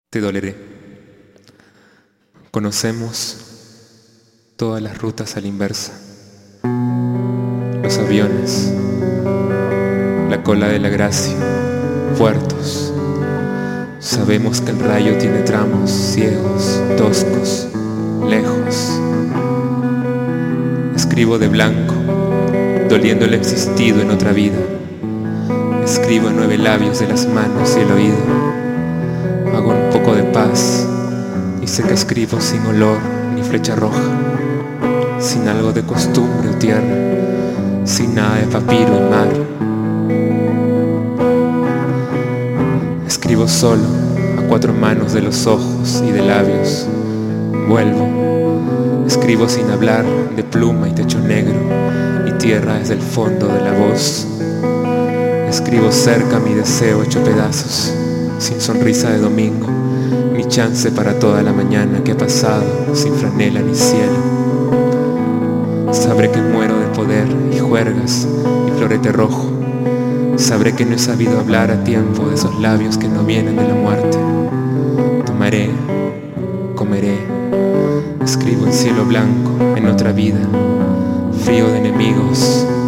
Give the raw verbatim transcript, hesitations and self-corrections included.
Te doleré. Conocemos todas las rutas a la inversa. Los aviones, la cola de la gracia, puertos. Sabemos que el rayo tiene tramos ciegos, toscos, lejos. Escribo de blanco, doliendo el existido en otra vida. Escribo en nueve labios de las manos y el oído. Hago un poco de paz y sé que escribo sin olor ni flecha roja, sin algo de costumbre o tierra, sin nada de papiro y mar. Escribo solo, a cuatro manos de los ojos y de labios. Vuelvo, escribo sin hablar, de pluma y techo negro, y tierra desde el fondo de la voz. Escribo cerca mi deseo hecho pedazos, sin sonrisa de domingo, ni chance para toda la mañana que ha pasado, sin franela ni cielo. Sabré que muero de poder y juergas y florete rojo. Sabré que no he sabido hablar a tiempo de esos labios que no vienen de la muerte. Tomaré, comeré, escribo en cielo blanco, en otra vida, frío de enemigos,